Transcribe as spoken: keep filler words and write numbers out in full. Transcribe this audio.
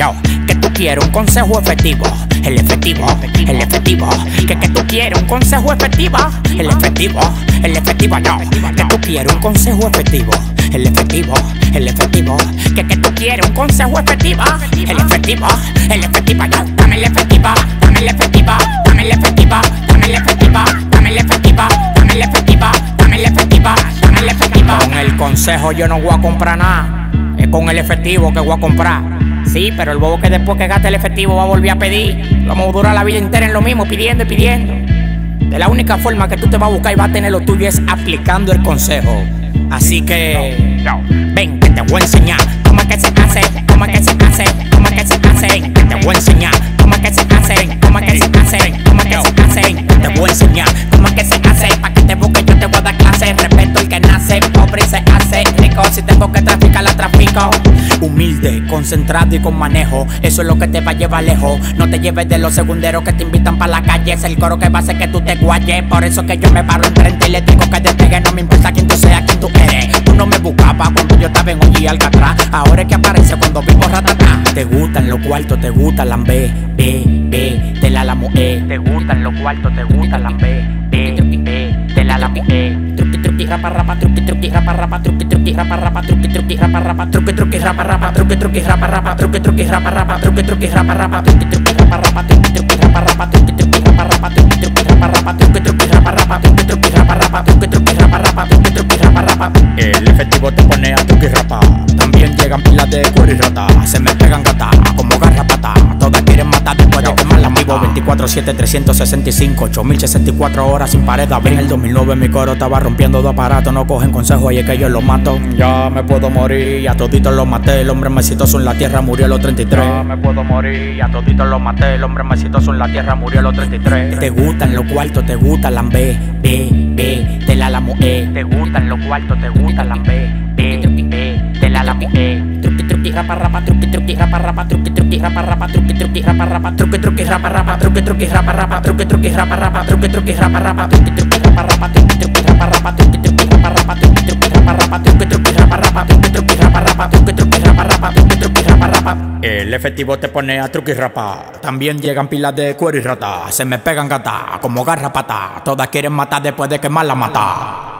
Yo, que tú quieres un consejo efectivo, el efectivo, el efectivo. Que que tú quieres un consejo efectivo, el efectivo, el efectivo. Yo, que tú quieres un consejo efectivo, el efectivo, el efectivo. Que que tú quieres un consejo efectivo, el efectivo, el efectivo. Yo, dame el efectivo, dame el efectivo, dame el efectivo, dame el efectivo, dame el efectivo, dame el efectivo, dame el efectivo, dame el efectivo. Con el consejo yo no voy a comprar nada, es con el efectivo que voy a comprar. Sí, pero el bobo que después que gaste el efectivo va a volver a pedir. Vamos a durar la vida entera en lo mismo, pidiendo y pidiendo. De la única forma que tú te vas a buscar y vas a tener lo tuyo es aplicando el consejo. Así que, ven que te voy a enseñar cómo es que se hace, cómo es que se hace, cómo es que se hace. Que te voy a enseñar cómo es que se hace, cómo es que se hace, cómo es que se hace. Te voy a enseñar cómo es que se hace, pa' que te busque yo te voy a dar clase. Respeto el que nace, pobre y se hace rico. Si tengo que traficar, la trafico. Humilde, concentrado y con manejo, eso es lo que te va a llevar lejos. No te lleves de los segunderos que te invitan pa' la calle. Es el coro que va a hacer que tú te guayes. Por eso que yo me paro enfrente y le digo que despegue. No me importa quién tú seas, quién tú eres. Tú no me buscabas cuando yo estaba en Oye Alcatraz. Ahora es que aparece cuando vivo ratatá. Te gustan los cuartos, te gustan las B, B, B, te la la E. Te gustan los cuartos, te gustan las B, B, B, te la la E. Truqui, truqui, rapa, rapa, truqui, truqui, rapa, rapa, truqui, truqui, rapa, rapa, truqui, truqui, rapa, rapa, truqui, truqui, rapa, rapa, truqui, truqui, rapa, rapa, truqui, truqui, rapa, rapa, truqui, truqui, rapa, rapa, truqui, truqui, rapa, rapa, truqui, truqui, rapa, rapa, truqui, truqui, rapa, rapa, truqui, truqui, rapa, rapa, truqui, truqui, rapa, rapa, truqui, truqui, rapa, rapa, truqui, truqui, rapa, rapa, truqui, truqui, rapa, rapa. El efectivo te pone a truqui rapa. También llegan pilas de cuero y rata. Se me pegan gata como garrapata. Todas quieren matar después de quemar la vivo veinticuatro siete, trescientos sesenta y cinco, ocho mil sesenta y cuatro horas sin pared. En el dos mil nueve mi coro estaba rompiendo dos aparatos. No cogen consejos y es que yo los mato. Ya me puedo morir, a toditos los maté. El hombre más exitoso en la tierra murió a los treinta y tres. Ya me puedo morir, a toditos los maté. El hombre más exitoso en la tierra murió a los treinta y tres. Te gustan los cuartos, te gustan las B, B, B, te la la E. Te gustan los cuartos, te gustan las B, B, B, te la la E. Truqui, truqui, rapa, rapa, truqui, truqui, rapa, rapa, truqui, truqui, rapa, rapa, truqui, truqui, rapa, rapa, truqui, truqui, rapa, rapa, truqui, truqui, rapa, rapa, truqui, truqui, rapa, rapa, truqui, truqui, rapa, rapa, truqui, truqui, rapa, rapa, truqui, truqui, rapa, rapa, truqui, truqui, rapa, rapa, truqui, truqui, rapa, rapa, truqui, truqui, rapa, rapa, truqui, truqui, rapa, rapa, truqui, truqui, rapa, rapa, truqui, truqui, rapa, rapa. El efectivo te pone a truqui rapa. También llegan pilas de cuero y rata. Se me pegan gata como garrapata. Todas quieren matar después de quemar la mata.